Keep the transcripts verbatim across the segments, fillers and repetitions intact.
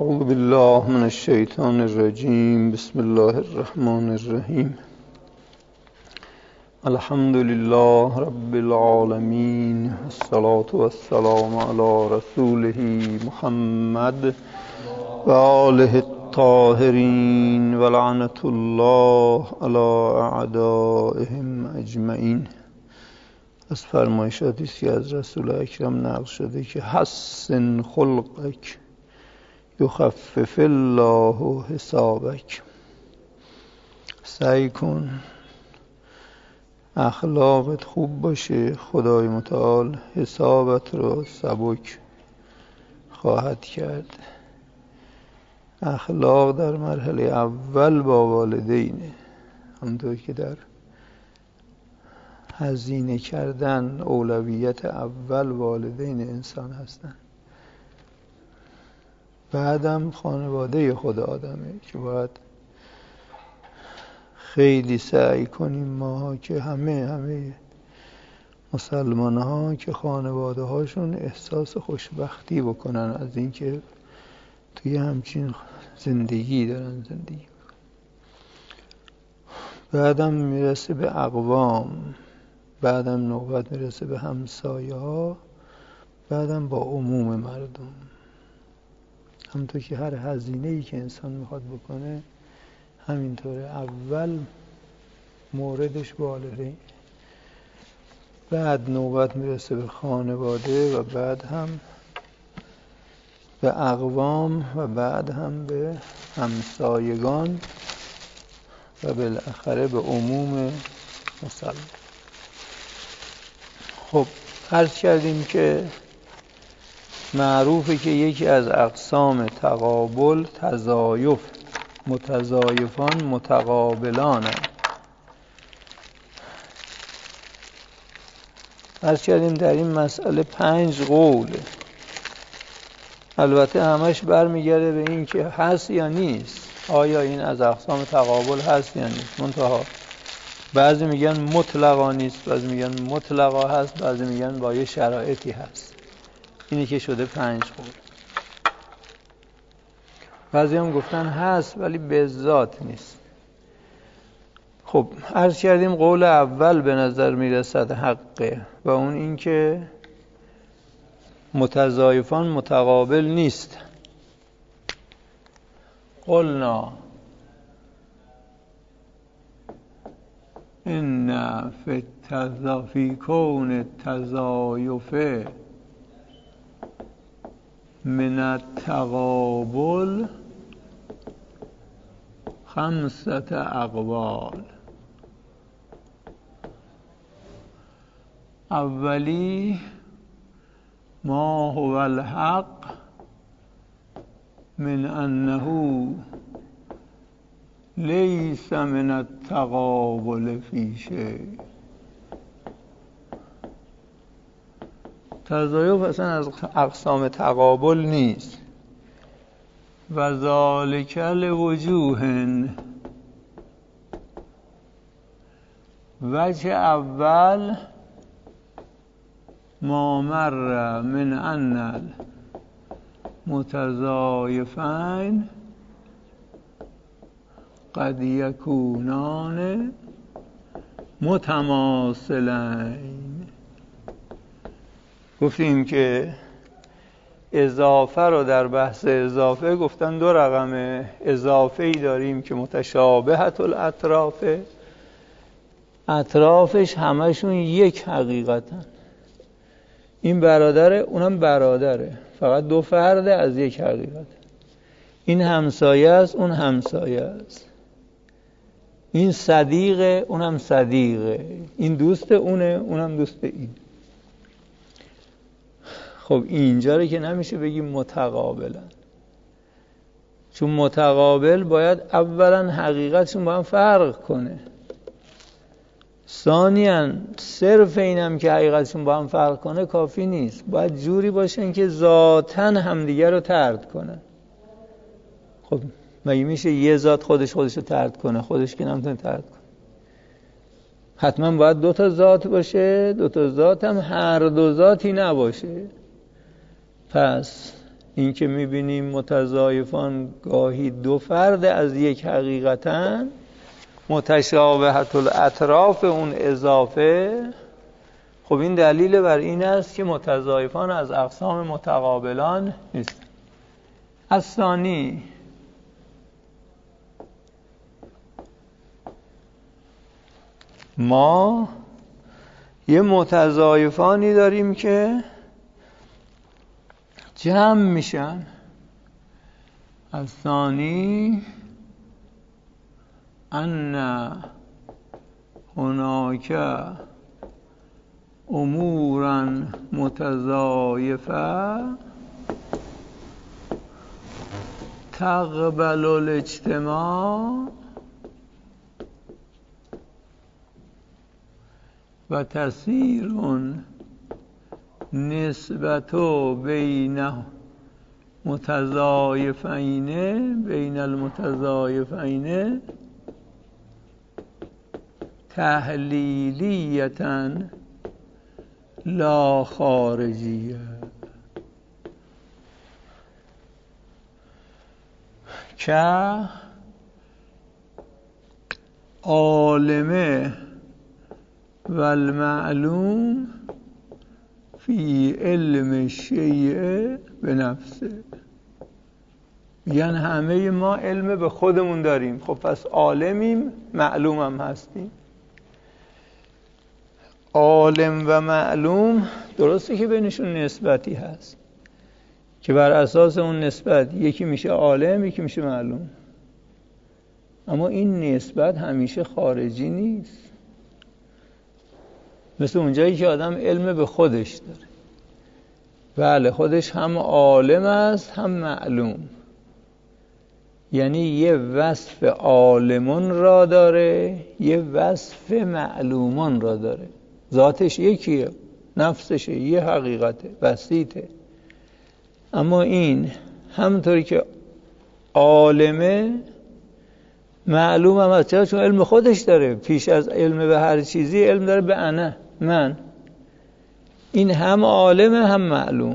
اعوذ بالله من الشیطان الرجیم. بسم الله الرحمن الرحیم. الحمد لله رب العالمین، الصلاة والسلام علی رسوله محمد و آله الطاهرین و لعنة الله علی اعدائهم اجمعین. از فرمایشاتی است که از رسول اکرم نقل شده که حسن خلقک یخفف الله حسابک. سعی کن اخلاقت خوب باشه، خدای متعال حسابت رو سبک خواهد کرد. اخلاق در مرحله اول با والدینه، همونطور که در هزینه کردن اولویت اول والدین انسان هستن، بعدم خانواده خود آدمه که باید خیلی سعی کنیم ما که همه همه مسلمان ها که خانواده هاشون احساس خوشبختی بکنن از اینکه توی همچین زندگی دارن زندگی میکنن. بعدم میرسه به اقوام، بعدم نوبت میرسه به همسایه ها، بعدم با عموم مردم. همونطور که هر هزینه‌ای که انسان میخواد بکنه همینطوره، اول موردش والدین، بعد نوبت میرسه به خانواده و بعد هم به اقوام و بعد هم به همسایگان و بالاخره به عموم مسلمان. خب عرض کردیم که معروفه که یکی از اقسام تقابل تضایف، متضایفان متقابلان هست. عرض کردیم در این مسئله پنج قوله، البته همش برمیگرده به این که هست یا نیست، آیا این از اقسام تقابل هست یا نیست. منتها بعضی میگن مطلقا نیست، بعضی میگن مطلقا هست، بعضی میگن با یه شرایطی هست. اینی که شده پنج قول. بعضی هم گفتن هست ولی به ذات نیست. خب عرض کردیم قول اول به نظر میرسد حقه و اون این که متضایفان متقابل نیست. قلنا ان فی التضافی کون التضایف من التقابل خمسة اقوال. اولی ما هو الحق من انه لیس من التقابل فی شیء. تضایف اصلا از اقسام تقابل نیست. و ذالک لوجوه، وجه اول ما مر من ان المتضایفین قد یکونان متماثلین. گفتیم که اضافه رو در بحث اضافه گفتن دو رقمه. اضافه‌ای داریم که متشابهت الاطراف، اطرافش همشون یک حقیقتن. این برادره، اونم برادره، فقط دو فرده از یک حقیقت. این همسایه است، اون همسایه است. این صدیقه، اونم صدیقه. این دوست اونه، اونم دوست این. خب اینجا رو که نمیشه بگیم متقابلن، چون متقابل باید اولا حقیقتشون با هم فرق کنه، ثانیاً صرف اینم که حقیقتشون با هم فرق کنه کافی نیست، باید جوری باشن که ذاتاً همدیگر رو طرد کنن. خب مگه میشه یه ذات خودش خودش رو طرد کنه؟ خودش که نمیتونه طرد کنه. حتما باید دو تا ذات باشه، دو تا ذات هم هر دو ذاتی نباشه. پس این که میبینیم متضایفان گاهی دو فرد از یک حقیقتن، متشابهت الاطراف اون اضافه، خب این دلیل بر این است که متضایفان از اقسام متقابلان نیست. الثانی، ما یه متضایفانی داریم که جمع میشن. الثانی ان هناک امورا متضایفه تقبل الاجتماع و تسیر نسبت بین متضایفین بین المتضایفین تحلیلیتا لا خارجیه. که عالمه و المعلوم فی علم شیء به نفسه. یعنی همه ما علم به خودمون داریم، خب پس عالمیم، معلوم هم هستیم. عالم و معلوم درسته که بینشون نسبتی هست که بر اساس اون نسبت یکی میشه عالم یکی میشه معلوم، اما این نسبت همیشه خارجی نیست. مثل اونجایی که آدم علم به خودش داره، بله خودش هم عالم است هم معلوم، یعنی یه وصف عالمون را داره یه وصف معلومون را داره. ذاتش یکیه، نفسشه، یه حقیقته، بسیطه. اما این همونطوری که عالمه معلوم هم هست، چرا؟ چون علم خودش داره. پیش از علم به هر چیزی علم داره به انا، من. این هم عالمه هم معلوم.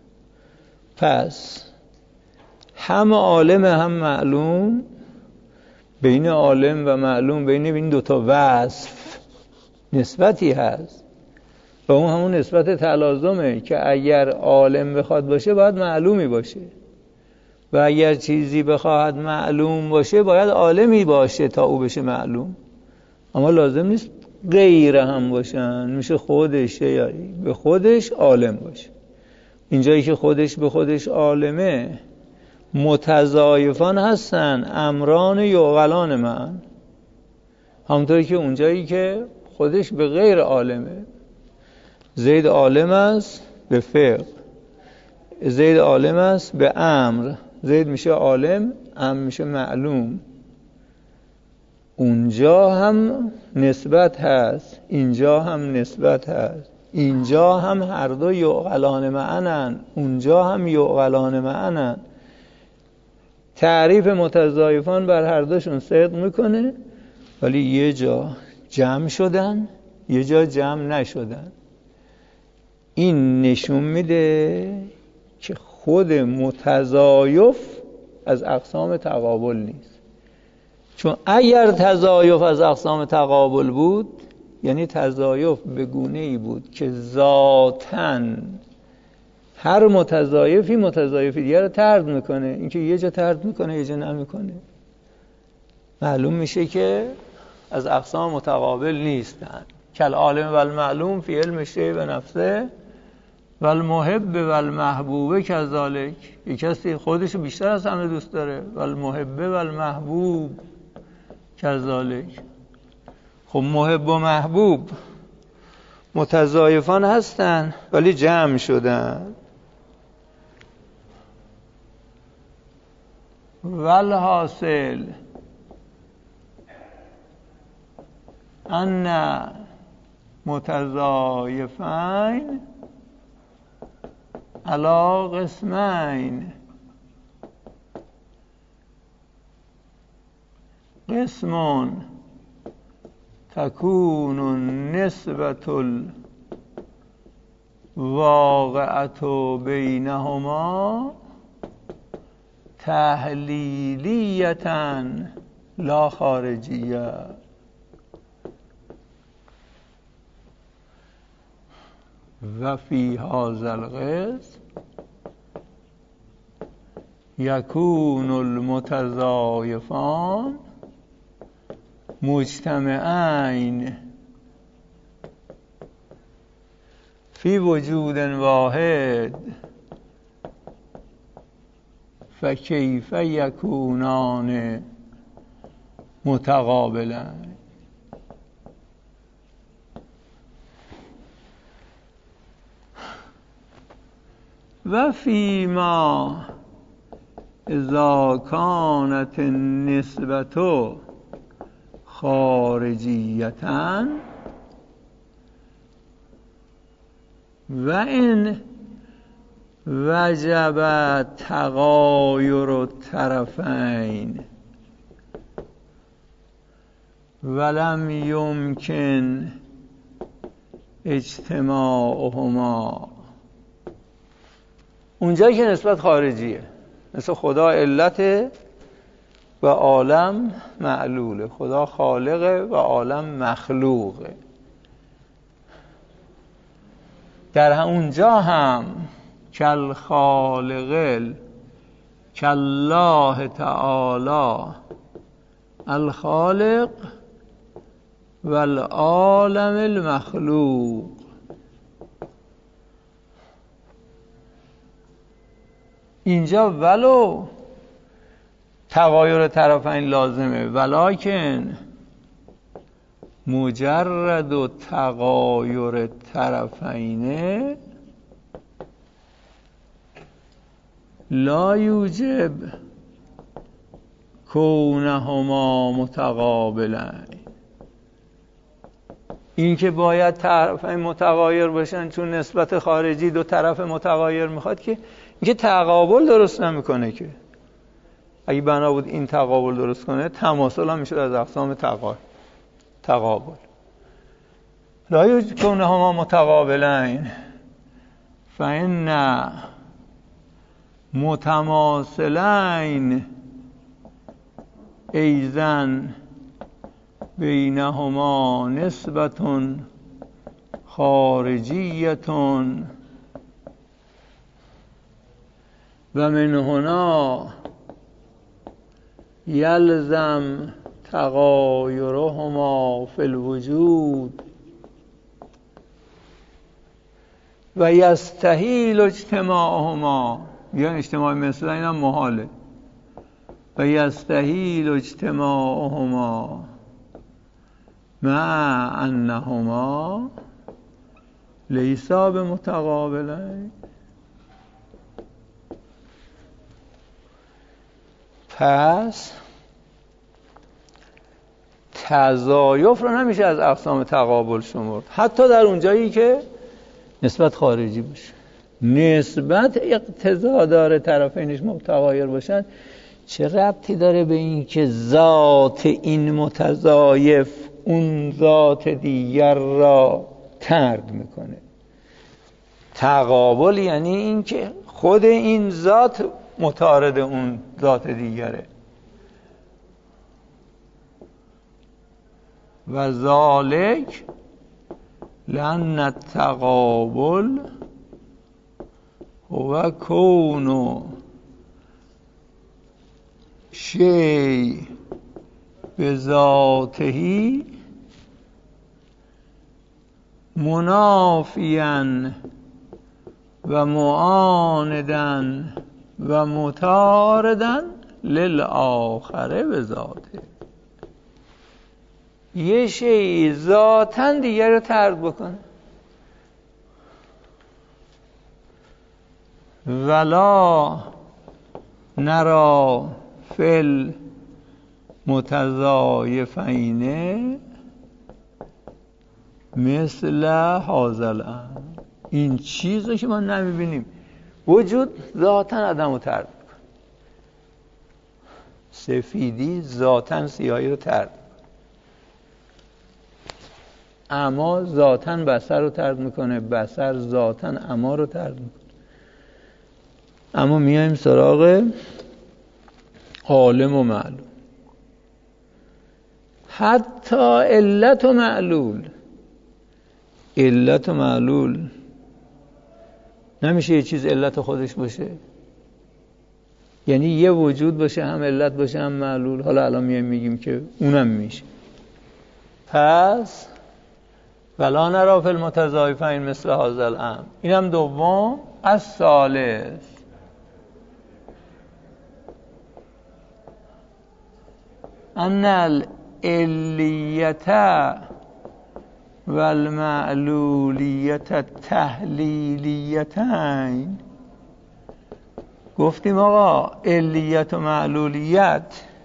پس هم عالمه هم معلوم، بین عالم و معلوم بین این دوتا وصف نسبتی هست و اون همون نسبت تلازمه که اگر عالم بخواد باشه باید معلومی باشه و اگر چیزی بخواد معلوم باشه باید عالمی باشه تا او بشه معلوم. اما لازم نیست غیر هم باشن، میشه خودش یا به خودش عالم باشه. اینجایی که خودش به خودش عالمه متضایفان هستن، امران یعقلان من. همونطوری که اونجایی که خودش به غیر عالمه، زید عالم است به فقه، زید عالم است به امر، زید میشه عالم، امر میشه معلوم. اونجا هم نسبت هست، اینجا هم نسبت هست، اینجا هم هر دو یعقلان معنن، اونجا هم یعقلان معنن. تعریف متضایفان بر هر دوشون صدق میکنه، ولی یه جا جمع شدن یه جا جمع نشدن. این نشون میده که خود متضایف از اقسام تقابل نیست. چون اگر تضایف از اقسام تقابل بود، یعنی تضایف به گونه‌ای بود که ذاتاً هر متضایفی متضایفی دیگر رو طرد میکنه. اینکه یه جا طرد میکنه یه جا نمیکنه، معلوم میشه که از اقسام متقابل نیستن. کل عالم و المعلوم فی علم شیء و نفسه و المحب و المحبوب کذالک. یک کسی خودش بیشتر از همه دوست داره، و المحب و المحبوب کذالک. خب محب و محبوب متضایفان هستن ولی جمع شدن. والحاصل ان متضایفین علی قسمین. قسم تکون نسبت الواقعة بینهما تحلیلیتا لا خارجیه. و فی هذا القسم یکون المتضایفان مجتمعین فی وجود واحد فکیف یکونان متقابلین. و فیما اذا کانت النسبة خارجیتا و این وجب تغایر الطرفین ولم یمکن اجتماعهما. اونجایی که نسبت خارجیه، مثل خدا علته و عالم معلوله، خدا خالقه و عالم مخلوقه، در اونجا هم کل خالق کالله تعالی الخالق و العالم المخلوق. اینجا ولو تغایر طرفین لازمه، ولکن مجرد و تغایر طرفین لا یوجب کونهما متقابلین. این که باید طرفین متغایر باشن چون نسبت خارجی دو طرف متغایر میخواد، که اینکه تقابل درست نمیکنه. که اگه بنا بود این تقابل درست کنه، تماثل هم میشه از اقسام تقابل. تقابل لا یوجب کونهما متقابلین فإن متماثلین ایزن بینهما نسبت خارجیت و من هنا یلزم تغایرهما فی الوجود و یستحیل اجتماعهما. یا اجتماع مثل این هم محاله. و یستحیل اجتماعهما مع انهما لیسا بمتقابلین. پس تضایف رو نمیشه از اقسام تقابل شمرد، حتی در اونجایی که نسبت خارجی باشه. نسبت اقتضا داره طرفینش متغایر باشن، چه ربطی داره به این که ذات این متضایف اون ذات دیگر را طرد میکنه؟ تقابل یعنی این که خود این ذات متعارض اون ذات دیگره. و ذالک لأن التقابل هو کون شیء بذاته منافیاً و معانداً و متعارضاً للآخر بذاته. یه شیء ذاتاً دیگر رو طرد بکنه. ولا نرا فی المتضایفین مثل هذا الامر. این چیزی که ما نمیبینیم وجود ذاتاً آدم رو طرد میکنه. سفیدی ذاتاً سیاهی رو طرد، اما ذاتاً بصر رو طرد میکنه، بصر ذاتاً اما رو طرد میکنه. اما میایم سراغ عالم و معلوم. حتی علت و معلول. علت و معلول نمیشه یه چیز علت خودش باشه، یعنی یه وجود باشه هم علت باشه هم معلول. حالا الان میایم میگیم که اونم میشه. پس ولا نرا فی المتضایفین مثل هذا الامر. اینم دوم. از ثالث ان العلیت و المعلولیت التحلیلیتین. گفتیم آقا علیت و معلولیت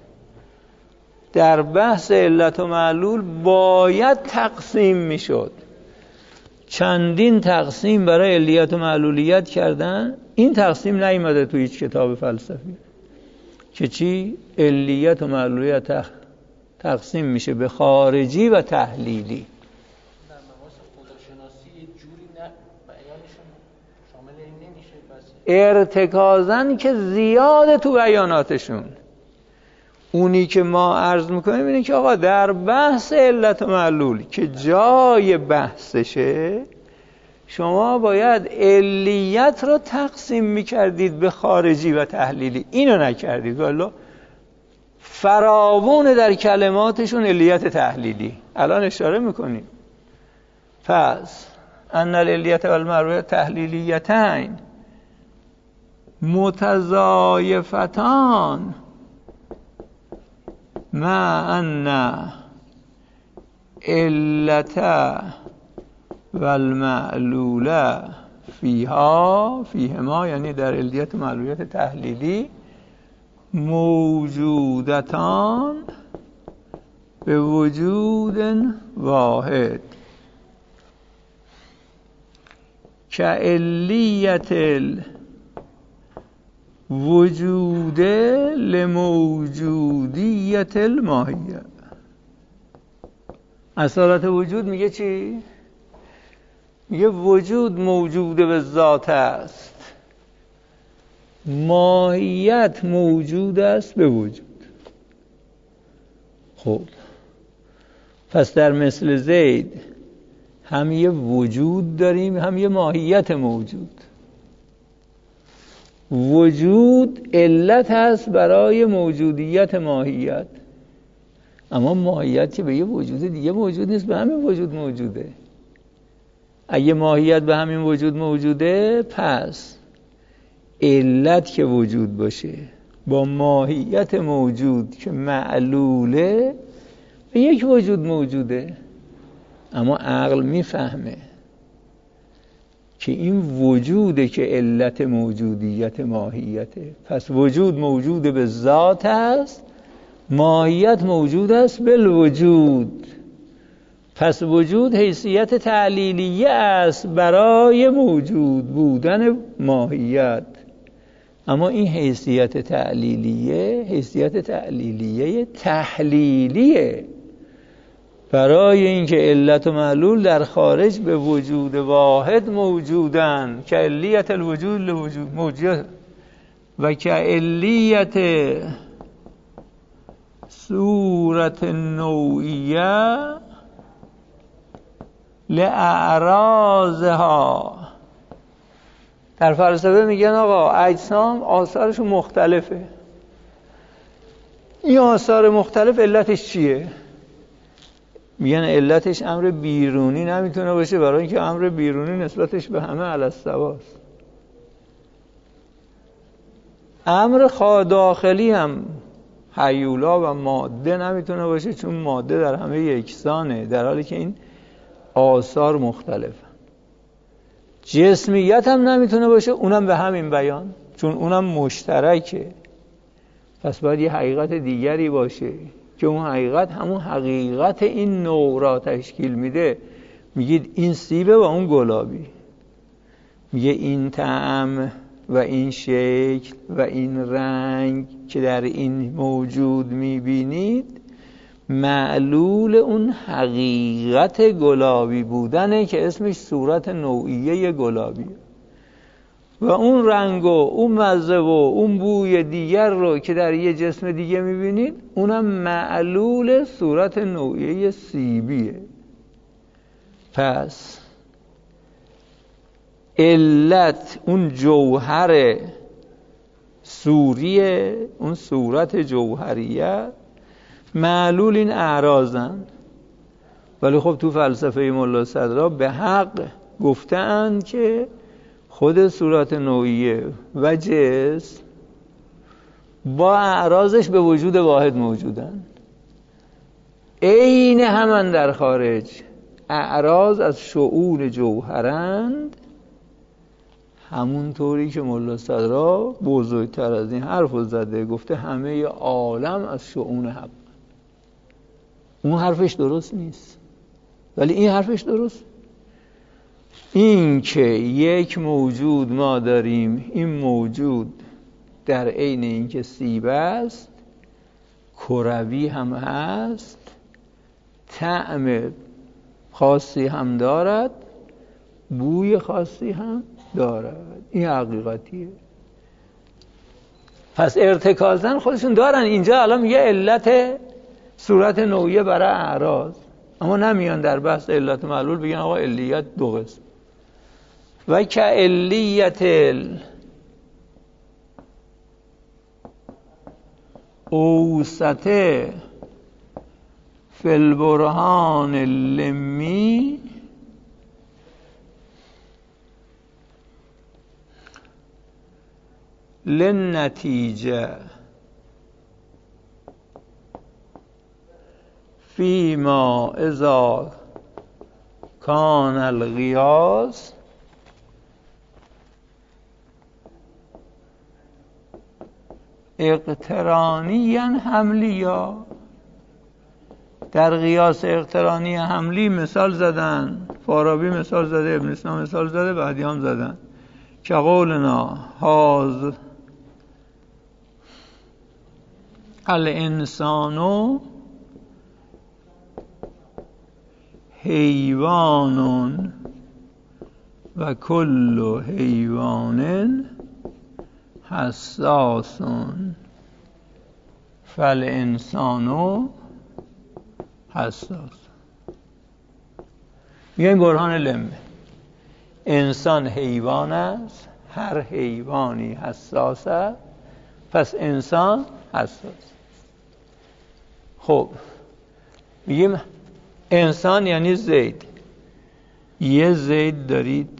در بحث علت و معلول باید تقسیم میشد. چندین تقسیم برای علیت و معلولیت کردن، این تقسیم نیامده تو هیچ کتاب فلسفی که چی؟ علیت و معلولیت تقسیم میشه به خارجی و تحلیلی. در مباحث خداشناسی یه جوری نه بیانشون شامل این نمیشه. پس ارتکازن که زیاده تو بیاناتشون. اونی که ما عرض میکنیم اینه که آقا در بحث علت و معلول که جای بحثشه، شما باید علیت رو تقسیم میکردید به خارجی و تحلیلی. اینو نکردید. والا فراوون در کلماتشون علیت تحلیلی. الان اشاره میکنیم. پس ان العلیت و المعلولیت تحلیلیتین متضایفتان مع ان علت و المعلول فیها فیهما، یعنی در علیت و معلولیت تحلیلی، موجودتان به وجود واحد که علیت الوجود لموجودیت الماهیه. اصالت وجود میگه چی؟ میگه وجود موجود به ذات است، ماهیت موجود است به وجود. خب پس در مثل زید هم یه وجود داریم هم یه ماهیت موجود. وجود علت هست برای موجودیت ماهیت، اما ماهیت که به یه وجود دیگه موجود نیست، به همین وجود موجوده. اگه ماهیت به همین وجود موجوده، پس علت که وجود باشه با ماهیت موجود که معلوله به یک وجود موجوده. اما عقل میفهمه که این وجوده که علت موجودیت ماهیته. پس وجود موجود به ذات است، ماهیت موجود است بالوجود. پس وجود حیثیت تعلیلیه است برای موجود بودن ماهیت. اما این حیثیت تعلیلیه حیثیت تعلیلیه تحلیلیه، برای اینکه علت و معلول در خارج به وجود واحد موجودن که علیت الوجود لوجود موجود و که علیت صورت نوعیه لأعراضها. در فلسفه میگن آقا اجسام آثارشون مختلفه. این آثار مختلف علتش چیه؟ میگن علتش امر بیرونی نمیتونه باشه، برای اینکه امر بیرونی نسبتش به همه علی السواست. امر داخلی هم هیولا و ماده نمیتونه باشه، چون ماده در همه یکسانه، در حالی که این آثار مختلفه. جسمیت هم نمیتونه باشه، اونم به همین بیان، چون اونم مشترکه. پس باید یه حقیقت دیگری باشه که اون حقیقت همون حقیقت این نوع را تشکیل میده. میگید این سیبه و اون گلابی، میگه این طعم و این شکل و این رنگ که در این موجود میبینید معلول اون حقیقت گلابی بودنه که اسمش صورت نوعیه گلابیه. و اون رنگ و اون مزه و اون بوی دیگر رو که در یه جسم دیگه میبینید اونم معلول صورت نوعیه سیبیه. پس علت اون جوهر سوریه، اون صورت جوهریه، معلول این اعراضن. ولی خب تو فلسفه ملا صدرا به حق گفتند که خود صورت نوعیه و جسم با اعراضش به وجود واحد موجودن، عین همان در خارج. اعراض از شؤون جوهرند، همون طوری که ملا صدرا بزرگتر از این حرف زده، گفته همه عالم از شؤون حق. اون حرفش درست نیست ولی این حرفش درست. این که یک موجود ما داریم، این موجود در عین این که سیب است کروی هم هست، طعم خاصی هم دارد، بوی خاصی هم دارد. این حقیقتیه. پس ارتکازن خودشون دارن. اینجا الان میگه علت صورت نوعیه برای اعراض، اما نمیان در بحث علت معلول بگن آقا علیت دو قسم. و که علیت اوسطه فی البرهان اللمی للنتیجه فیما اذا کان القیاس اقترانیا حملیا. در قیاس اقترانی حملی مثال زدن، فارابی مثال زده، ابن سینا مثال زده، بعدی هم زدن که قولنا هاز الانسانو حیوان و کل حیوان حساس فالانسانو حساس. میگه این برهان لمه، انسان حیوان است، هر حیوانی حساس است، پس انسان حساس. خب میگیم انسان یعنی زید. یه زید دارید،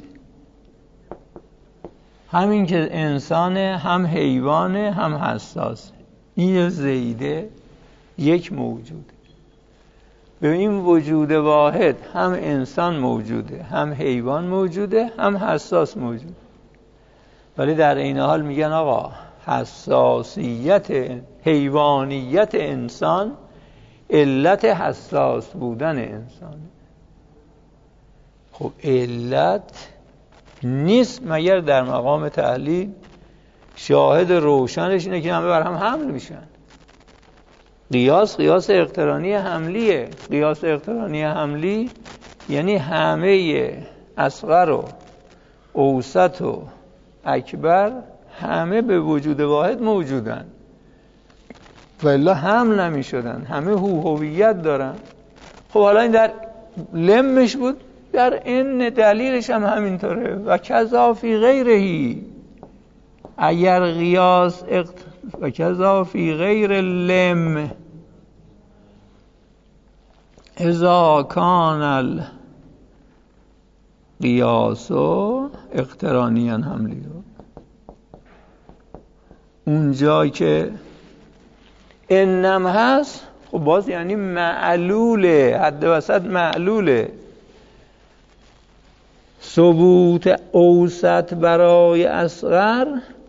همین که انسانه، هم حیوانه، هم حساسه. این یه زیده، یک موجوده. به این وجود واحد هم انسان موجوده، هم حیوان موجوده، هم حساس موجوده. ولی در این حال میگن آقا حساسیت حیوانیت انسان علت حساس بودن انسان. خب علت نیست مگر در مقام تحلیل شاهد روشنش اینه که همه بر هم حمل میشن. قیاس قیاس اقترانی حملیه. قیاس اقترانی حملی یعنی همه اصغر و اوسط و اکبر همه به وجود واحد موجودن، ولی حمل نمی شدن، همه هویت دارن. خب حالا این در لمش بود، در این دلیلش هم همینطوره. و کذا فی غیرهی، اگر قیاس اقت... و کذا فی غیر لم اذا کان القیاس اقترانیا حملی، اونجا که انم هست خب باز یعنی معلوله، حد وسط معلوله. ثبوت اوسط برای اصغر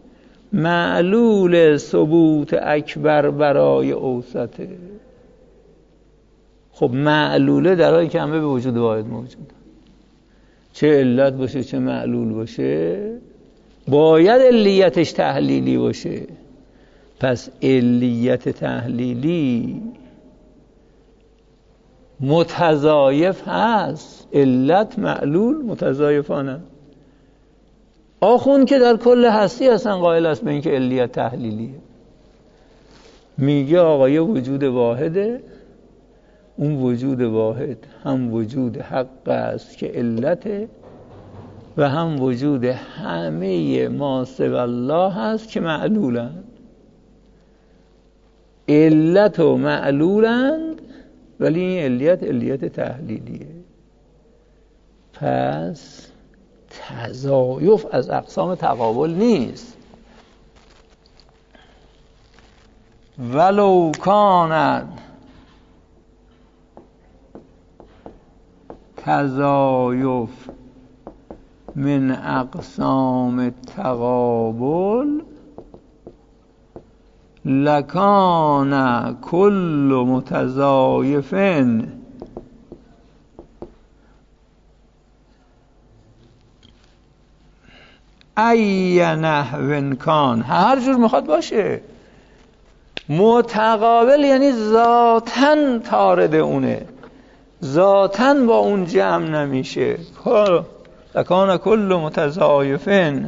معلول ثبوت اکبر برای اوسطه. خب معلوله در حالی که همه به وجود واحد موجود، چه علت باشه چه معلول باشه باید علیتش تحلیلی باشه. پس علیت تحلیلی متضایف هست، علت معلول متضایفانه. آخوند که در کل هستی اصلا قائل است به اینکه علیت تحلیلیه. میگه آقا یه وجود واحده، اون وجود واحد هم وجود حق است که علته و هم وجود همه ما سوی الله هست که معلولند. علت و معلولند ولی این علیت علیت تحلیلیه. پس تضایف از اقسام تقابل نیست. ولو کاند تضایف من اقسام تقابل لکان کل متضایف ای نحو کان، هر جور میخواد باشه. متقابل یعنی ذاتاً طارد اونه، ذاتاً با اون جمع نمیشه. لکان کل متضایفین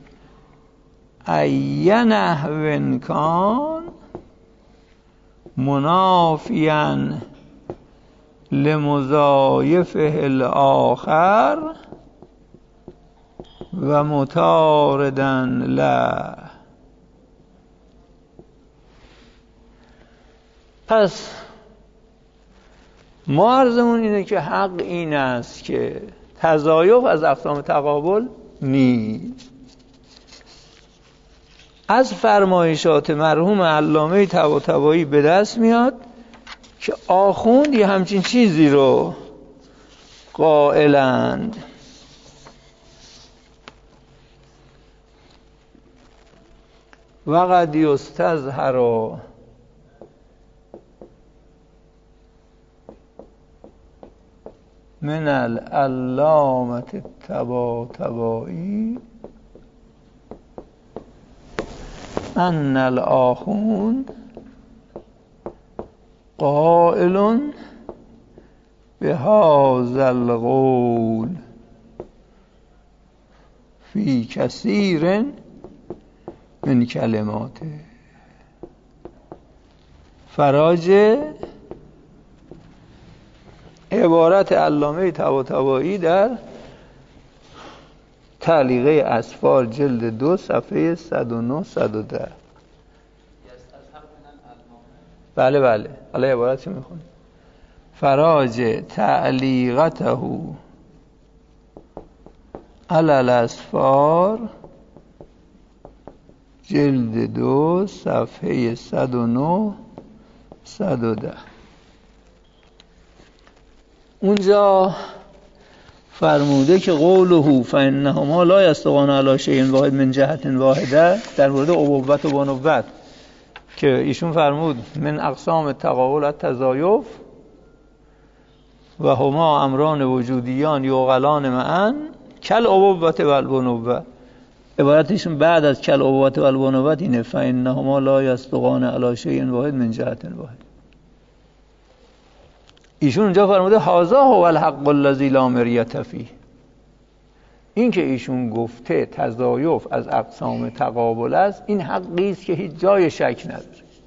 ای نحو کان منافیاً لمضایفه الاخر و متاردن لا. پس ما عرضمون اینه که حق این است که تضایف از اقسام تقابل نیست. از فرمایشات مرحوم علامه طباطبایی به دست میاد که آخوند یه همچین چیزی رو قائلند. وقد یستظهر من العلامة الطباطبایی ان الآخوند قائل بهذا القول فی کثیر من کلماته. فراج عبارت علامه طباطبایی در تعلیقه اسفار جلد دو صفحه صد و نه صد و ده. بله بله حالا عبارت چی میخونی؟ فراج تعلیقته علی الاسفار جلد دو صفحه صد و نه صد و ده. اونجا فرموده که قوله فانهما لا یستوان علی شیء واحد من جهت واحده، در مورد ابوت و بنوت که ایشون فرمود من اقسام تقابل التضایف و هما امران وجودیان یوغلان معا کل ابوت و البنوت. عبارتشون بعد از کل ابوت و البنوت اینه فانهما لا یستوان علی شیء واحد من جهت واحد. ایشون اونجا فرموده هذا هو الحق الذی لا مریة فیه. این که ایشون گفته تضایف از اقسام تقابل است، این حقی است که هیچ جای شک نداره.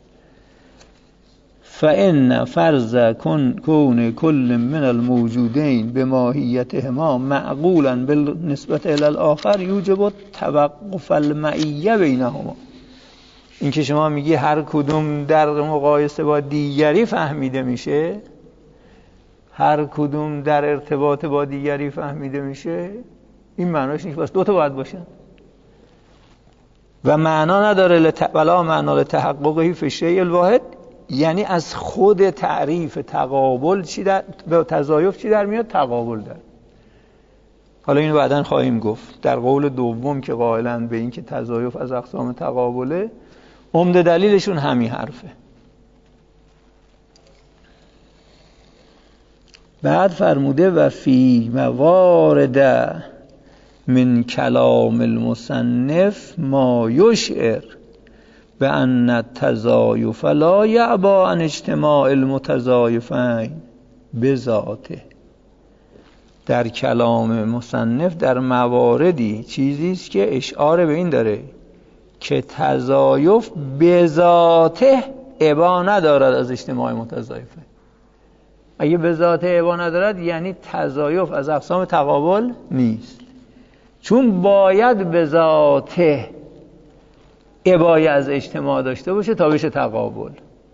فإن فرض کن کون کل من الموجودین بماهیتهما معقولا بالنسبة الی الاخر یوجب توقف المعیه بینهما. این که شما میگی هر کدوم در مقایسه با دیگری فهمیده میشه، هر کدوم در ارتباط با دیگری فهمیده میشه، این معناش نیست بس دو تا باید باشن و معنا نداره لت... ولا معنا لتحققه فی الشیء الواحد. یعنی از خود تعریف تقابل چی در به تضایف چی در میاد؟ تقابل در. حالا اینو بعداً خواهیم گفت. در قول دوم که قائلن به این که تضایف از اقسام تقابله، عمده دلیلشون همین حرفه. بعد فرموده و فی موارد من کلام المصنف ما یشعر به ان التضایف لا یعبا عن اجتماع المتضایفین بذاته. در کلام مصنف در مواردی چیزی است که اشاره به این داره که تضایف به ذاته ابا ندارد از اجتماع متضایفه. اگه به ذاته ابا ندارد یعنی تضایف از اقسام تقابل نیست، چون باید به ذاته ابای از اجتماع داشته باشه تا بشه تقابل.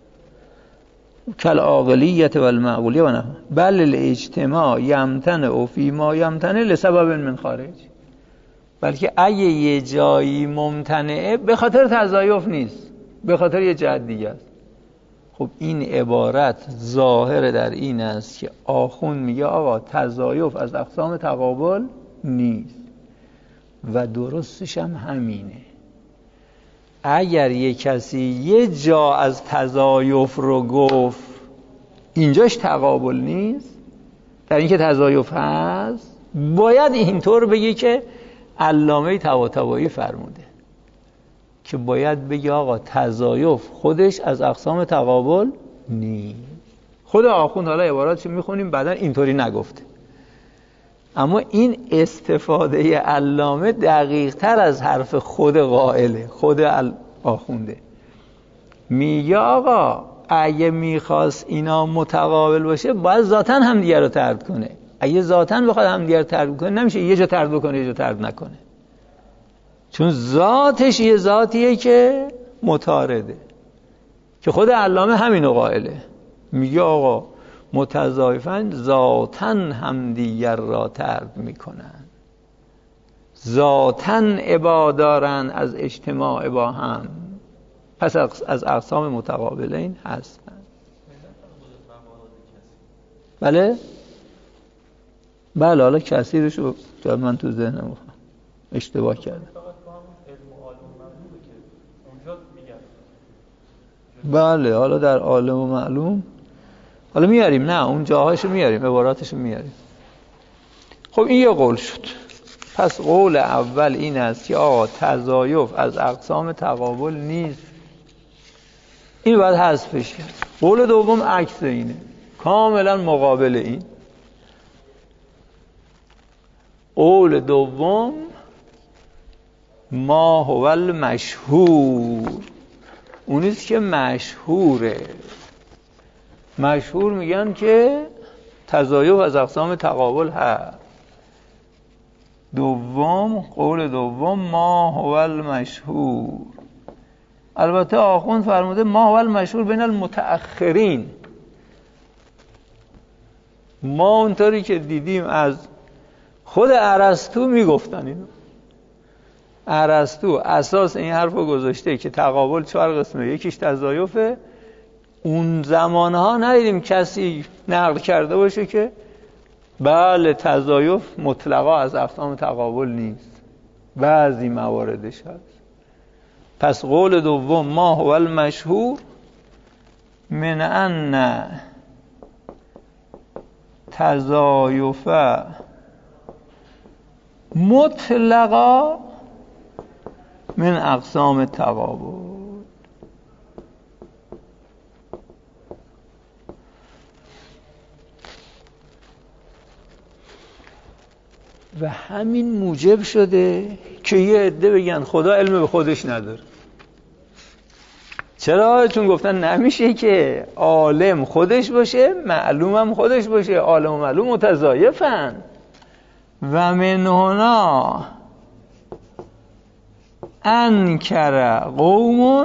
کل عاقلیت و المعقولیه و نه بل الاجتماع یمتنع فی ما یمتنع لسبب من خارج، بلکه اگه یه جایی ممتنعه به خاطر تضایف نیست، به خاطر یه جهت دیگه است. خب این عبارت ظاهر در این است که آخوند میگه آقا تضایف از اقسام تقابل نیست و درستش هم همینه. اگر یه کسی یه جا از تضایف رو گفت اینجاش تقابل نیست، در این که تضایف هست، باید اینطور بگی که علامه طباطبایی فرموده که باید بگی آقا تضایف خودش از اقسام تقابل نیست. خود آخوند حالا عباراتشو میخونیم بعدا اینطوری نگفته، اما این استفاده علامه دقیق تر از حرف خود قائله، خود آخونده. میگه آقا اگه میخواست اینا متقابل باشه باید ذاتاً هم دیگر رو طرد کنه. اگه ذاتاً بخواد هم دیگر رو طرد کنه نمیشه یه جا طرد بکنه یه جا طرد نکنه، چون ذاتش یه ذاتیه که متعارضه، که خود علامه همینو قائله. میگه آقا متضایفن ذاتاً هم دیگر را طرد میکنن، ذاتاً ابا دارن از اجتماع با هم، پس از اقسام متقابلین هستن. بله بله حالا کثیرشو جاد من تو ذهنم اشتباه کردم. بله حالا در عالم و معلوم حالا میاریم، نه اون جاهاشو میاریم، عباراتشو میاریم. خب این یه قول شد. پس قول اول این است که آقا تضایف از اقسام تقابل نیست، این باید حذفش کرد. قول دوم عکس اینه، کاملا مقابل این. قول دوم ما هو المشهور، اونیست که مشهوره. مشهور میگن که تضایف از اقسام تقابل هست. دوم قول دوم ما هو المشهور. البته آخوند فرموده ما هو المشهور بین المتأخرین. ما اونطوری که دیدیم از خود ارسطو میگفتن اینو. ارسطو اساس این حرف رو گذاشته که تقابل چهار قسمه، یکیش تضایفه. اون زمانها ندیدیم کسی نقل کرده باشه که بله تضایف مطلقا از اقسام تقابل نیست، بعضی مواردش هست. پس قول دوم ما هو المشهور من ان تضایف مطلقا من اقسام تقابل. و همین موجب شده که یه عده بگن خدا علم به خودش نداره. چرا؟ چون گفتن نمیشه که عالم خودش باشه معلوم هم خودش باشه، عالم و معلوم متضایفن. و من هنا انکر قوم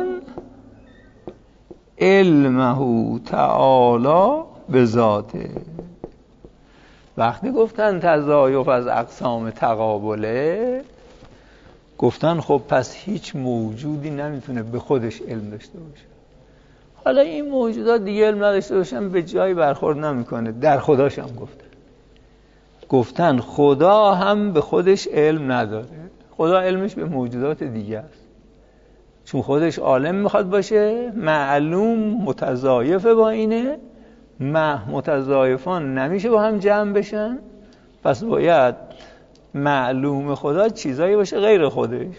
علمه تعالی بذاته. وقتی گفتن تضایف از اقسام تقابله، گفتن خب پس هیچ موجودی نمیتونه به خودش علم داشته باشه. حالا این موجودات دیگه علم نداشته باشن به جایی برخورد نمیکنه، در خداش هم گفتن. گفتن خدا هم به خودش علم نداره، خدا علمش به موجودات دیگه است. چون خودش عالم میخواد باشه، معلوم متضایفه با اینه، متضایفان نمیشه با هم جمع بشن، پس باید معلوم خدا چیزایی باشه غیر خودش.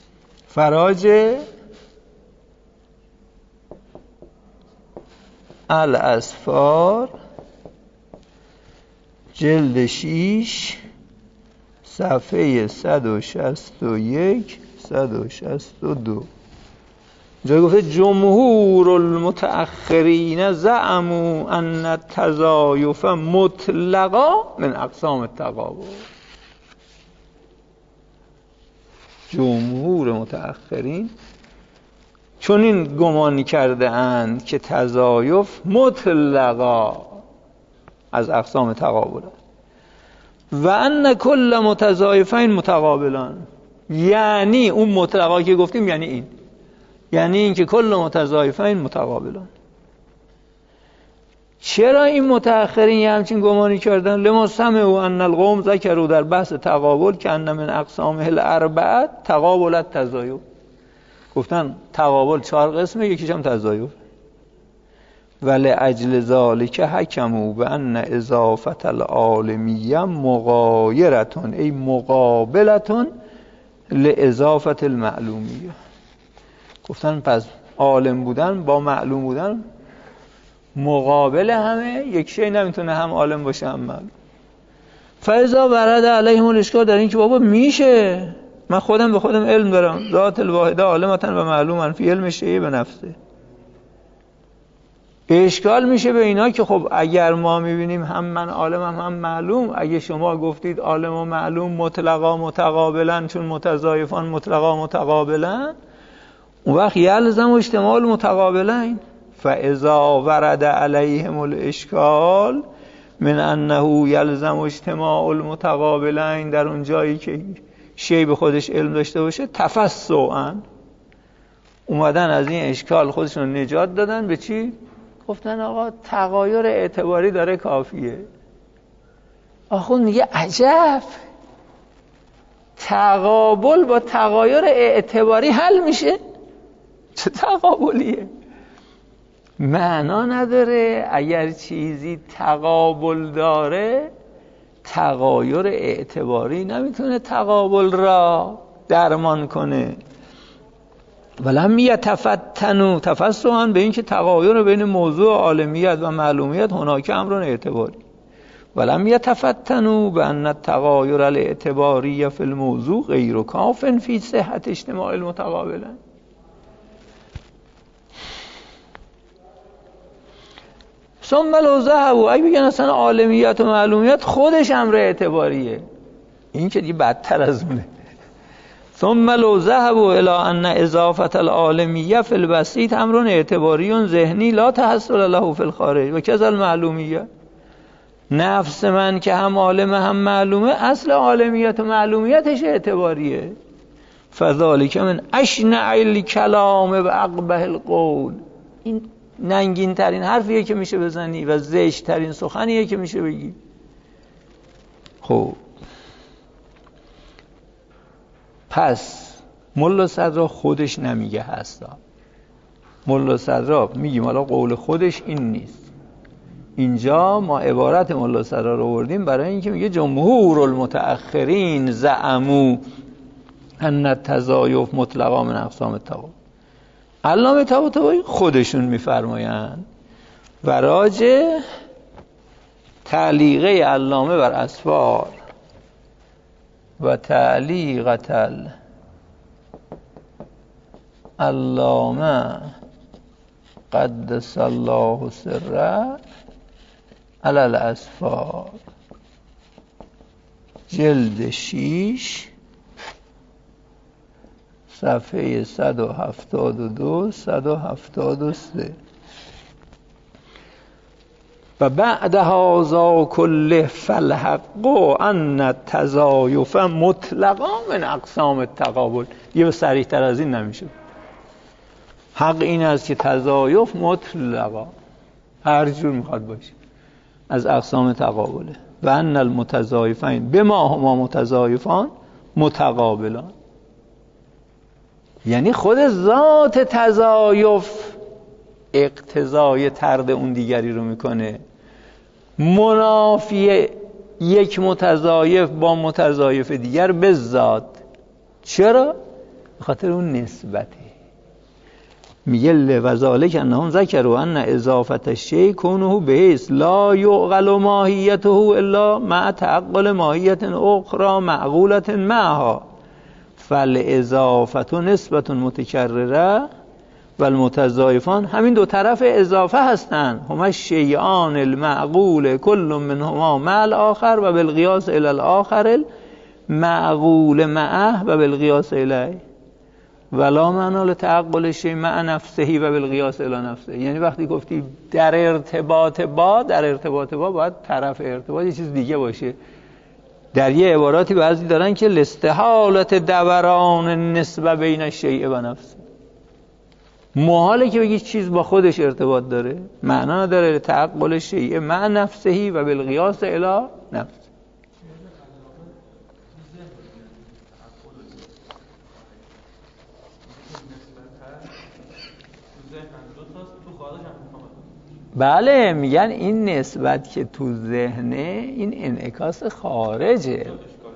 فراج الاسفار جلد شیش صفحه صد و شصت و یک صد و شصت و دو جای گفته جمهور المتأخرین زعموا ان التضایف مطلقا من اقسام التقابل. جمهور متأخرین چون این گمان کرده اند که تضایف مطلقا از اقسام تقابل و ان کل متضایفین متقابلان، یعنی اون مطلقا که گفتیم یعنی این، یعنی این که کل متضایفین متقابلان. چرا این متأخرین یه همچین گمانی کردن؟ لما سمعوا ان القوم ذکروا در بحث تقابل که ان من اقسامه الاربعه تقابل التضایف. گفتن تقابل چهار قسمه، یکیش هم تضایف. ولی اجل ذالک حکموا بان اضافه العالمیه مغایرتون ای مقابلتون لاضافه المعلومیه. گفتن پس عالم بودن با معلوم بودن مقابل همه، یک شی نمیتونه هم عالم باشه هم معلوم. فاذا ورد علیهم الاشکال در این که بابا میشه، من خودم به خودم علم دارم، ذات الواحده عالمتن و معلومن فی علم شیء به نفسه. اشکال میشه به اینا که خب اگر ما میبینیم هم من عالمم هم معلوم، اگه شما گفتید عالم و معلوم مطلقا متقابلن چون متضایفان مطلقا متقابلن، اون وقت یلزم اجتماع المتقابلین. فاذا ورد علیهم الاشکال من انه یلزم اجتماع المتقابلین، در اون جایی که شی به خودش علم داشته باشه، تفسعاً اومدن از این اشکال خودشون نجات دادن. به چی؟ گفتن آقا تغایر اعتباری داره کافیه. آخون میگه عجب، تقابل با تغایر اعتباری حل میشه؟ چه تقابلیه؟ معنا نداره. اگر چیزی تقابل داره، تغایر اعتباری نمیتونه تقابل را درمان کنه. ولم یتفتنوا تفسعا به این که تغایر بین موضوع عالمیت و معلومیت هناک امر اعتباری. ولم یتفتنوا بان التغایر الاعتباری فی الموضوع غیر کاف فی صحت اجتماع المتقابلین. ثم لو ذهبوا، اگه بگن اصلا عالمیت و معلومیت خودش امر اعتباریه، این که دیگه بدتر از اونه. ثم لو ذهبوا الى ان اضافه العالمیه فی البسیط امر اعتباری ذهنی لا تحصل له فی الخارج و کذا المعلومیه. نفس من که هم عالم هم معلومه، اصل عالمیت و معلومیتش اعتباریه. فذلک من اشنع الکلام و اقبح القول، این ننگین ترین حرفیه که میشه بزنی و زشت ترین سخنیه که میشه بگی. خب پس ملا صدرا خودش نمیگه هستا. ملا صدرا میگیم حالا قول خودش این نیست. اینجا ما عبارت ملا صدرا رو آوردیم برای اینکه میگه جمهور المتأخرین زعموا ان التضایف مطلقا من اقسام التقابل. علامه طباطبایی خودشون میفرمایند و راجع تعلیقه علامه بر اسفار و تعلیقت علامه قدس الله سره علی الاسفار جلد شیش صفحه صد و هفتاد و دو صد و هفتاد و سه. و بعد هذا کله فالحق ان التضایف مطلقا من اقسام التقابل. یه صریح تر از این نمیشه. حق این است که تضایف مطلقا هر جور میخواد باشه از اقسام تقابله. و ان المتضایفین بما هما متضایفان متقابلان، یعنی خود ذات تضایف اقتضای طرد اون دیگری رو میکنه. منافی یک متضایف با متضایف دیگر به ذات. چرا؟ به خاطر اون نسبته. میگه لوذالک انهم ذکروا ان اضافه الشیء کونه بحیث لا یعقل ماهیته الا مع تعقل ماهیت اخرى معقوله معها فالاضافه نسبت متکرره و المتضایفان همین دو طرف اضافه هستند، هما شیئان المعقول کل منهما مع الاخر و بالقیاس الی الاخر المعقول معه و بالقیاس الیه ولا معنا لتعقل شیء مع نفسه و بالقیاس الی نفسه. یعنی وقتی گفتی در ارتباط با، در ارتباط با باید طرف ارتباط یه چیز دیگه باشه. در یه عباراتی بعضی دارن که لاستحالت دوران نسبه بین الشیء و نفسه، محاله که بگی چیز با خودش ارتباط داره، معنا نداره تعقل شیء مع نفسه و بالقیاس الی نفسه. بله میگن این نسبت که تو ذهنه این انعکاس خارجه.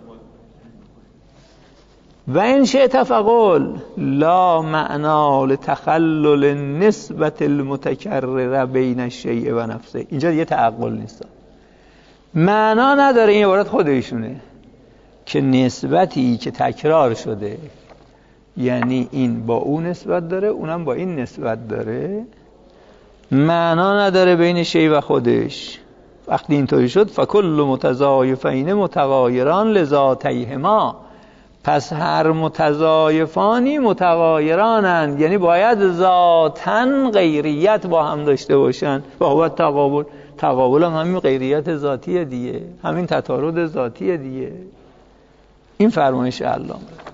و این شئت فقل لا معنا لتخلل نسبت المتکرره بین الشیء و نفسه. اینجا دیگه تعقل نیست، معنا نداره. این عبارت خود ایشونه که نسبتی که تکرار شده، یعنی این با اون نسبت داره اونم با این نسبت داره، معنا نداره بین شی و خودش. وقتی اینطوری شد فکل متضایفین متغایران لذاتیهما، پس هر متضایفانی متغایرانند، یعنی باید ذاتن غیریت با هم داشته باشن. و هو تقابل، تقابل هم همین غیریت ذاتیه دیگه، همین تطارد ذاتیه دیگه. این فرمایش علامه.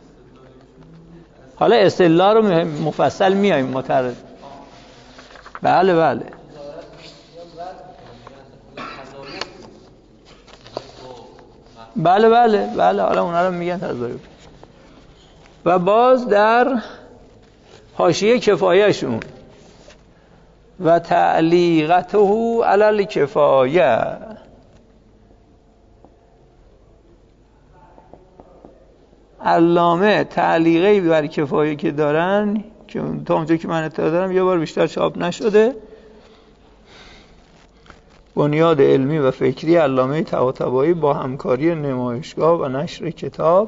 حالا استدلال رو مفصل میایم متعرض. بله بله بله بله بله حالا اونا رو میگن تضایف. و باز در حاشیه کفایه‌شون و تعلیقته علی الکفایه، علامه تعلیقی بر کفایه که دارن که تا اونجا که من اطلاع دارم یه بار بیشتر چاپ نشده، بنیاد علمی و فکری علامه طباطبایی با همکاری نمایشگاه و نشر کتاب.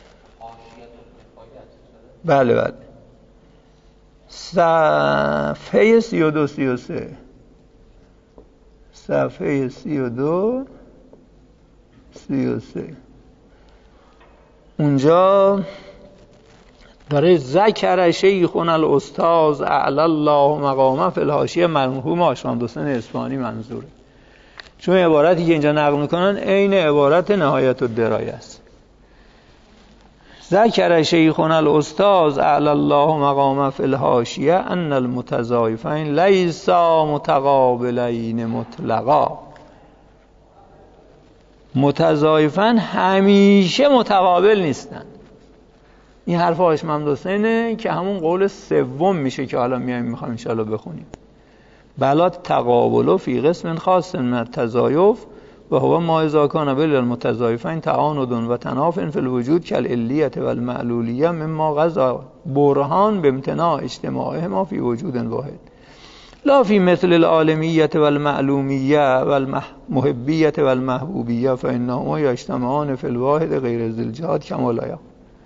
بله بله صفحه سی و دو سی و سه صفحه سی و دو سی و سه اونجا داره ذکر شیخنا الاستاذ اعلی الله مقامه فی الحاشیه مرحوم هاشم حسین اصفهانی منظوره، چون عبارتی که اینجا نقل میکنن عین عبارت نهایت الدرایه است. ذکر شیخنا الاستاذ اعلی الله مقامه فی الحاشیه ان المتضایفین لیسا متقابلین مطلقا. متضایفین همیشه متقابل نیستن. این حرف هاشم حسینه که همون قول سوم میشه که حالا میایم میخوایم ان شاء الله بخونیم. بلا تقابل فی قسم خاص من التضایف و هو ما اذا کان بین المتضایفین تعاند و تناف فی الوجود کالعلیه و المعلولیه مما غزا برهان بامتناع اجتماعهما فی وجود واحد لا فی مثل العالمیه و المعلومیه و المحبیه و المحبوبیه فانهما یجتمعان فی الواحد غیر ذی الجهات کما لا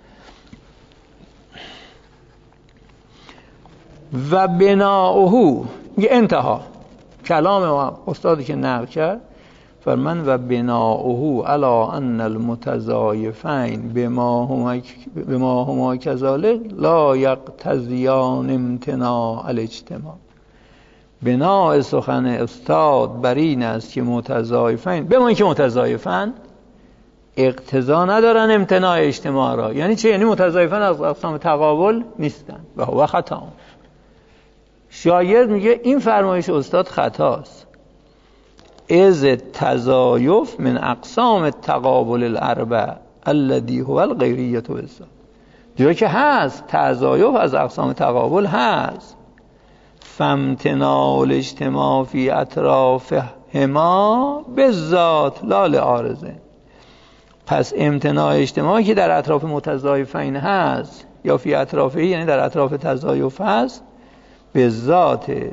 و بناؤه. میگه انتها کلام استادی که نقل کرد فرمان و بناؤه علا ان المتضایفین بما هما بما هما کذالک لا یقتضیان امتناع الاجتماع. بناء سخن استاد بر این است که متضایفین بما اینکه متضایفن اقتضا ندارن امتناع اجتماع را. یعنی چه؟ یعنی متضایفن از اقسام تقابل نیستن و هو خطا. شاگرد میگه این فرمایش استاد خطاست. از تضایف من اقسام التقابل الاربع الذي هو الغیریه والذات. جایی که هست تضایف از اقسام تقابل هست. فامتناع الاجتماع فی اطرافهما بالذات لا لعارضه. پس امتناع اجتماعی که در اطراف متضایفین هست یا فی اطرافه یعنی در اطراف تضایف هست به ذاته.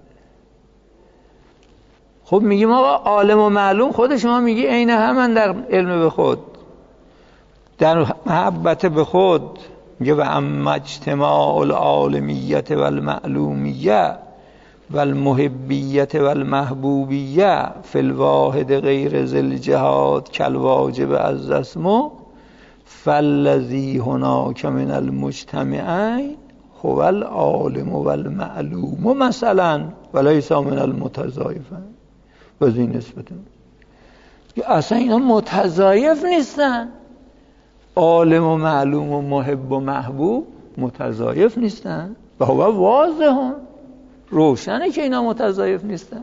خب میگیم آقا عالم و معلوم، خود شما میگی عین همن در علم به خود، در محبت به خود. میگه و اما اجتماع العالمیت و المعلومیه و المحبیت و المحبوبیه فی الواحد غیر ذل جهات کالواجب از اسمه فالذی هناک من المجتمعین هو العالم و المعلوم و مثلا ولیس من المتضایفین. و از این نسبت اصلا اینا متضایف نیستن، عالم و معلوم و محب و محبوب متضایف نیستن و هو واضحه، روشنه که اینا متضایف نیستن.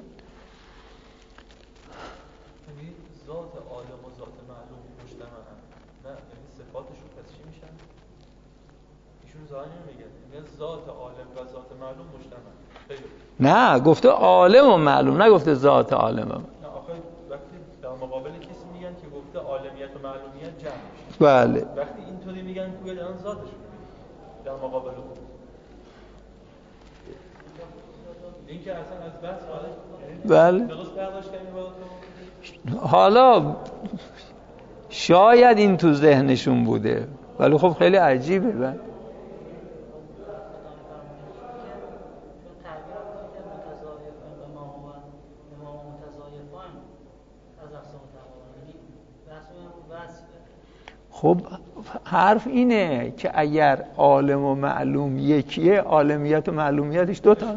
ذات عالم و ذات معلوم مجتمعن، نه یعنی صفاتشون پس چی میشن؟ ایشون ظاهر نمیگن میگن ذات عالم و ذات معلوم مجتمعن. نه گفته عالم و معلوم، نه گفته ذات عالم. نه آخه وقتی در مقابل کسی میگن که گفته عالمیت و معلومیت جمع میشه، بله وقتی اینطوری میگن که دارن ذاتش در مقابل خود، این که اصلا از بحث خارج. بله. درست برداشت کردیم. حالا شاید این تو ذهنشون بوده ولی خب خیلی عجیبه. بله خب حرف اینه که اگر عالم و معلوم یکیه، عالمیت و معلومیتش دو تا.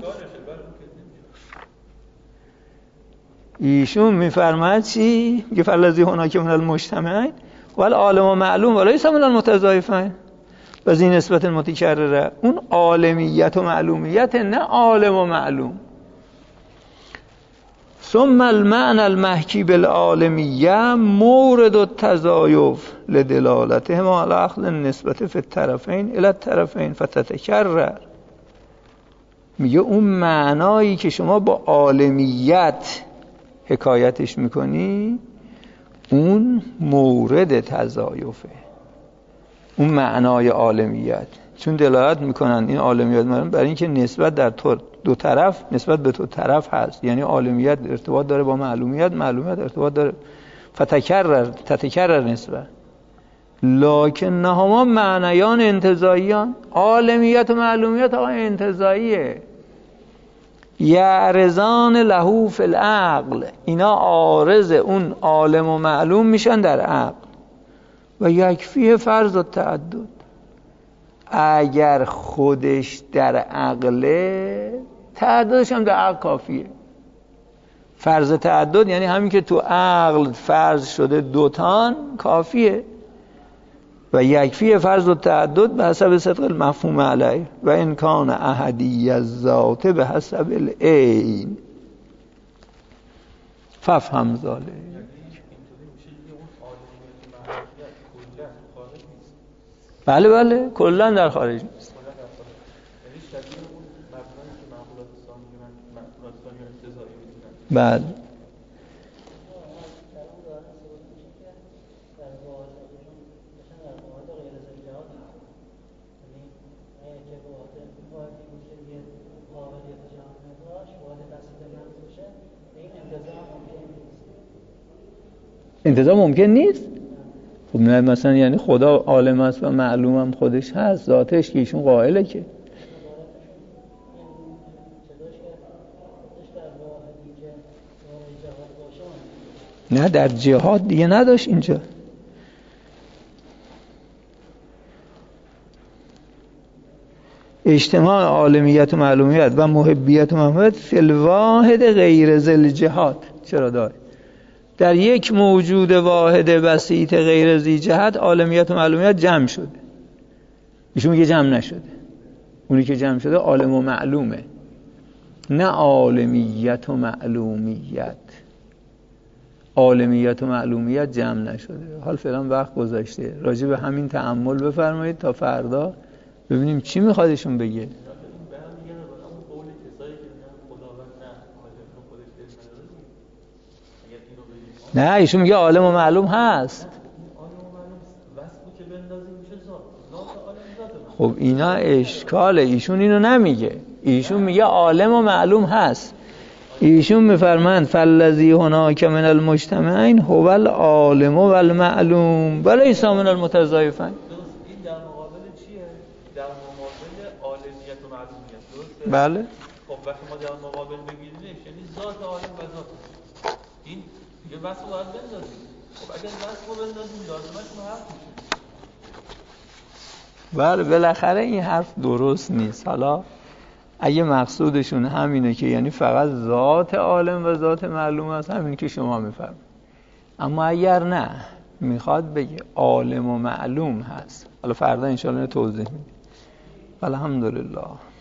ایشون میفرماد چی؟ میگه فالذی هناک من المجتمعین ولی عالم و معلوم ولیس من المتضایفین. و از این نسبت متکرره، اون عالمیت و معلومیت، نه عالم و معلوم. ثم المعنى المحکی بالعالمیه مورد التضایف لدلالتهما على اخذ النسبت فی الطرفین الی الطرفین فتتکرر. میگه اون معنایی که شما با عالمیت حکایتش میکنی اون مورد تضایفه، اون معنای عالمیت، چون دلالت میکنن این عالمیت برای اینکه نسبت در دو طرف، نسبت به دو طرف هست، یعنی عالمیت ارتباط داره با معلومیت، معلومیت ارتباط داره، فتکرر تتکرر نسبت. لکن نهما معنیان انتزاعیان، عالمیت و معلومیت آقا انتزاعیه، یعرضان له فی العقل، اینا عارض اون عالم و معلوم میشن در عقل. و یکفیه فرض التعدد، اگر خودش در عقله تعددش هم در عقل کافیه. فرض تعدد یعنی همین که تو عقل فرض شده دوتان کافیه. و یکفیه فرض التعدد به حسب صدق المفهوم علیه و ان کان احدی الذات به حسب العین ففهم ذلک. بله بله کلا در خارج نیست. بله انتزاع ممکن نیست. خب نه مثلا یعنی خدا عالم است و معلوم هم خودش هست، ذاتش که ایشون قائله که نه در جهاد دیگه نداشت اینجا. اجتماع عالمیت و معلومیت و محبیت و محبت فی الواحد غیر ذل جهات. چرا داره؟ در یک موجود واحد بسیط غیر ذی جهت عالمیت و معلومیت جمع شده. ایشون میگه جمع نشده. اونی که جمع شده عالم و معلومه، نه عالمیت و معلومیت. عالمیت و معلومیت جمع نشده. حال فعلا وقت گذاشته، راجع به همین تأمل بفرمایید تا فردا ببینیم چی میخواد ایشون بگه. نه ایشون میگه عالم و معلوم هست. خب اینا اشکاله، ایشون اینو نمیگه، ایشون میگه عالم و معلوم هست. ایشون میفرمند فالذی هناک من المجتمعین هو العالم و المعلوم ولیس من المتضایفین. این در مقابل چیه؟ در مقابل عالمیت و معلومیت، درسته؟ بله. خب وقتی ما در مقابل بگیریمش یعنی ذات عالم و ذات این یه وصف رو باید بندازیم. خب اگر وصف رو بندازیم لازمش ما حرف میشه. بله بالاخره این حرف درست نیست. حالا اگه مقصودشون همینه که یعنی فقط ذات عالم و ذات معلوم است، همین که شما میفرمایید، اما اگر نه میخواد بگه عالم و معلوم هست، حالا فردا انشاءالله توضیح میدیم. الحمدلله.